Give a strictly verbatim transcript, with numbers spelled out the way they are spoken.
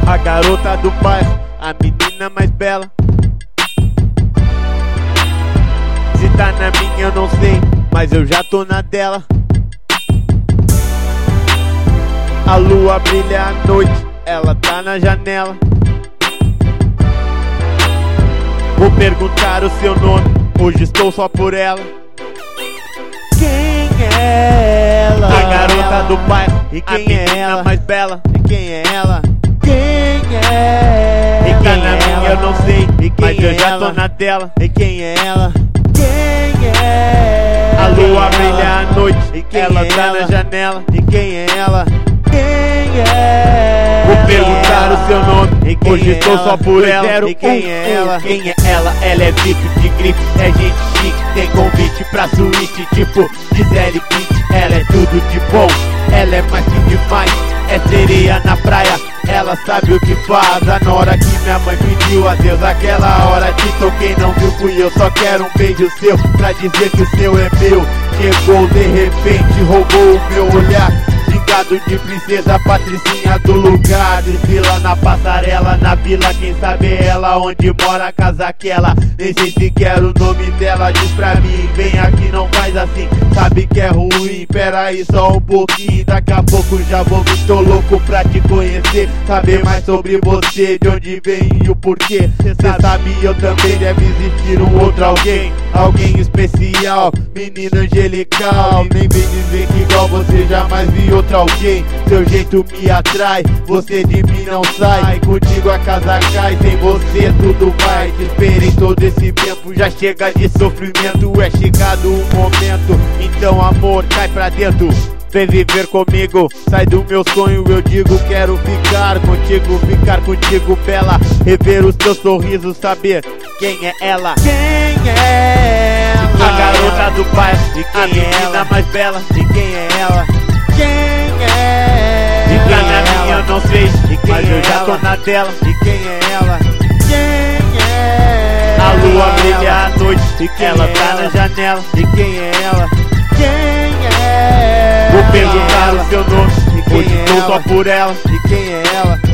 A garota do bairro, a menina mais bela. Se tá na minha eu não sei, mas eu já tô na dela. A lua brilha à noite, ela tá na janela. Vou perguntar o seu nome, hoje estou só por ela. Quem é ela? A garota do bairro, E a quem é menina ela? mais bela. E quem é ela? Quem é E tá quem na é minha ela? eu não sei, E quem mas eu é já ela? tô na dela. E quem é ela? Quem é A lua ela? brilha à noite, E quem ela é tá ela? na janela. E quem é ela? Quem é Vou ela? perguntar o seu nome, E quem hoje é estou ela? só por ela. Quero E quem um, é um. ela? Quem é ela? Ela é V I P de grife, é gente chique, tem convite pra suíte, tipo Gisele Bündchen. Ela é tudo de bom, ela é mais que demais, é sereia na praia, ela sabe o que faz. Na hora que minha mãe pediu a Deus, aquela hora te toquei, não viu, fui eu. Só quero um beijo seu, pra dizer que o seu é meu. Chegou de repente, roubou o meu olhar, gingado de princesa, patricinha do lugar. Desfila na passarela, na vila, quem sabe é ela. Onde mora a casa aquela, nem sei se quero o nome dela. Diz pra mim, vem aqui, não faz assim, sabe que é ruim. Pera aí só um pouquinho, daqui a pouco já vou vir. Tô louco pra te conhecer, saber mais sobre você, de onde vem e o porquê. Cê sabe, eu também, deve existir um outro alguém, alguém especial, menina angelical. Nem vem dizer que igual você jamais vi outro alguém. Seu jeito me atrai, você de mim não sai. Contigo a casa cai, sem você tudo vai. Te esperei todo esse tempo, já chega de sofrimento. É chegado o momento, então amor, cai pra dentro. Vem viver comigo, sai do meu sonho, eu digo quero ficar contigo, ficar contigo bela. Rever os teus sorrisos, saber quem é ela. Quem é ela? A garota do bairro, E a quem é menina ela? mais bela. E quem é ela? Quem é E ela? tá na minha eu não sei, E quem mas eu é já tô ela? na dela. E quem é ela? Quem é A lua ela? brilha à noite, E quem ela é tá ela? na janela. E quem é ela? Quem é Vou ela? perguntar o seu nome, E quem hoje é estou ela? só por ela. E quem é ela?